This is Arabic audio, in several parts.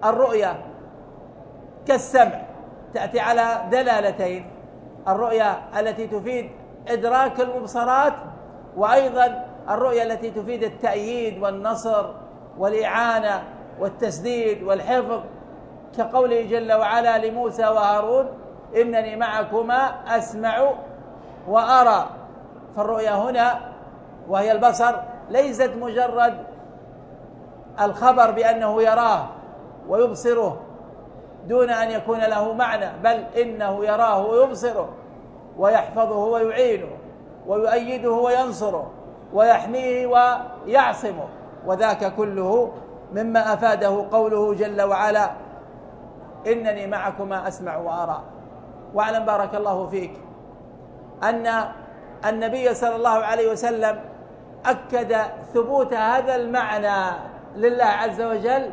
الرؤية كالسمع تأتي على دلالتين: الرؤية التي تفيد إدراك المبصرات، وأيضا الرؤية التي تفيد التأييد والنصر والإعانة والتسديد والحفظ، كقوله جل وعلا لموسى وهارون: إنني معكما أسمع وأرى. فالرؤية هنا وهي البصر ليست مجرد الخبر بأنه يراه ويبصره دون أن يكون له معنى، بل إنه يراه ويبصره ويحفظه ويعينه ويؤيده وينصره ويحميه ويعصمه، وذاك كله مما أفاده قوله جل وعلا: إنني معكما أسمع وأرى. واعلم بارك الله فيك أن النبي صلى الله عليه وسلم أكد ثبوت هذا المعنى لله عز وجل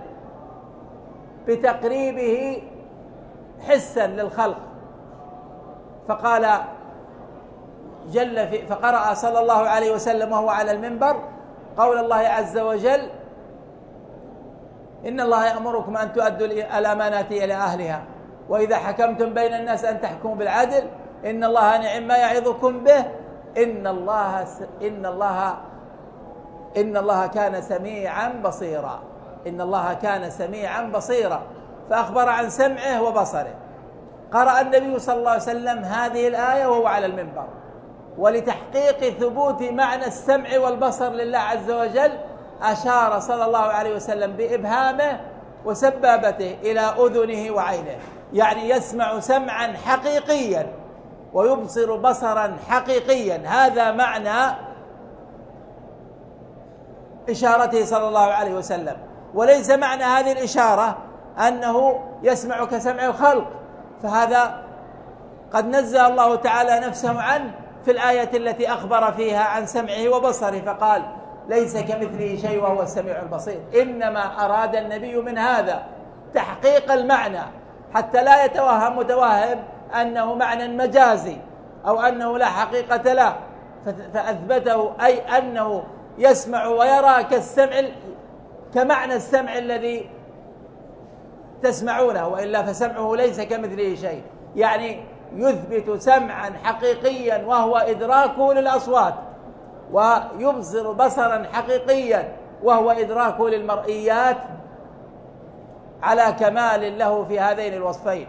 بتقريبه حسا للخلق، فقال فقرأ صلى الله عليه وسلم وهو على المنبر قول الله عز وجل: إن الله يأمركم أن تؤدوا الأمانات إلى أهلها وإذا حكمتم بين الناس أن تحكموا بالعدل إن الله نعم ما يعظكم به إن الله كان سميعا بصيرا. إن الله كان سميعا بصيرا، فأخبر عن سمعه وبصره. قرأ النبي صلى الله عليه وسلم هذه الآية وهو على المنبر، ولتحقيق ثبوت معنى السمع والبصر لله عز وجل أشار صلى الله عليه وسلم بإبهامه وسبابته إلى أذنه وعينه، يعني يسمع سمعا حقيقيا ويبصر بصرا حقيقيا. هذا معنى إشارته صلى الله عليه وسلم، وليس معنى هذه الإشارة أنه يسمع كسمع الخلق، فهذا قد نزه الله تعالى نفسه عنه في الآية التي أخبر فيها عن سمعه وبصره، فقال: ليس كمثله شيء وهو السميع البصير. إنما أراد النبي من هذا تحقيق المعنى حتى لا يتوهم متوهم أنه معنى مجازي أو أنه لا حقيقة له، فأثبته أي أنه يسمع ويرى كمعنى السمع الذي تسمعونه، وإلا فسمعه ليس كمثله شيء، يعني يثبت سمعا حقيقيا وهو إدراكه للأصوات، ويبصر بصرا حقيقيا وهو إدراكه للمرئيات على كمال له في هذين الوصفين.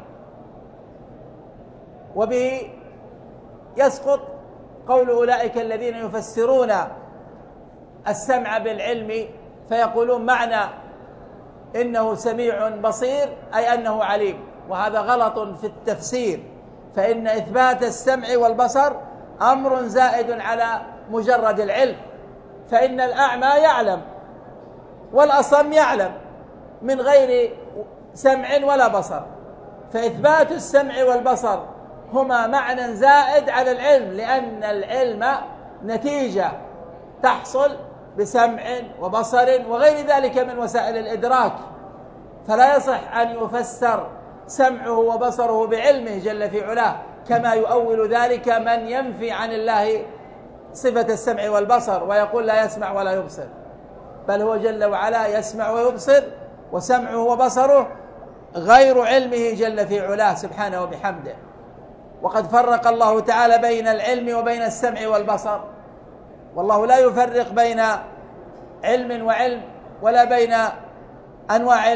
وبه يسقط قول أولئك الذين يفسرون السمع بالعلم فيقولون معنى إنه سميع بصير أي أنه عليم، وهذا غلط في التفسير، فإن إثبات السمع والبصر أمر زائد على مجرد العلم، فإن الأعمى يعلم والأصم يعلم من غير سمع ولا بصر، فإثبات السمع والبصر هما معنى زائد على العلم، لأن العلم نتيجة تحصل بسمع وبصر وغير ذلك من وسائل الإدراك، فلا يصح أن يفسر سمعه وبصره بعلمه جل في علاه، كما يؤول ذلك من ينفي عن الله صفة السمع والبصر ويقول لا يسمع ولا يبصر، بل هو جل وعلا يسمع ويبصر، وسمعه وبصره غير علمه جل في علاه سبحانه وبحمده. وقد فرق الله تعالى بين العلم وبين السمع والبصر، والله لا يفرق بين علم وعلم ولا بين أنواع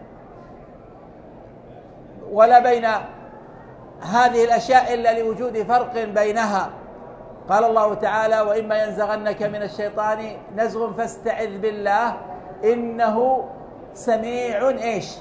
ولا بين هذه الأشياء إلا لوجود فرق بينها. قال الله تعالى: وإما ينزغنك من الشيطان نزغ فاستعذ بالله إنه سميع إيش؟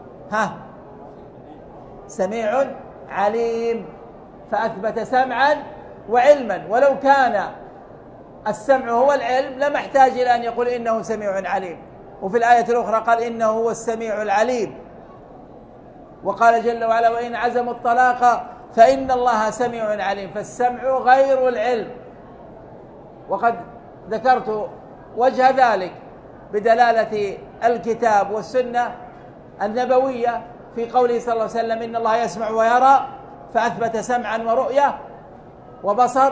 سميع عليم، فأثبت سمعا وعلما، ولو كان السمع هو العلم لما احتاج إلى أن يقول إنه سميع عليم. وفي الآية الأخرى قال إنه هو السميع العليم، وقال جل وعلا: وإن عزموا الطلاق فإن الله سميع عليم، فالسمع غير العلم. وقد ذكرت وجه ذلك بدلالة الكتاب والسنة النبوية في قوله صلى الله عليه وسلم: إن الله يسمع ويرى، فأثبت سمعا ورؤية وبصر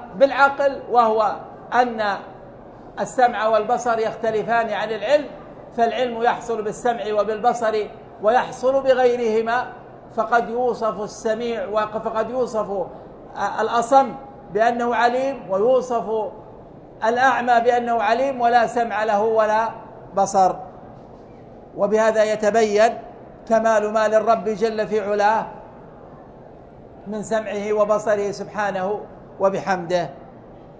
وبالعقل، وهو أن السمع والبصر يختلفان عن العلم، فالعلم يحصل بالسمع وبالبصر ويحصل بغيرهما، فقد يوصف السميع فقد يوصف الأصم بأنه عليم، ويوصف الأعمى بأنه عليم ولا سمع له ولا بصر. وبهذا يتبين كمال ما للرب جل في علاه من سمعه وبصره سبحانه وبحمده.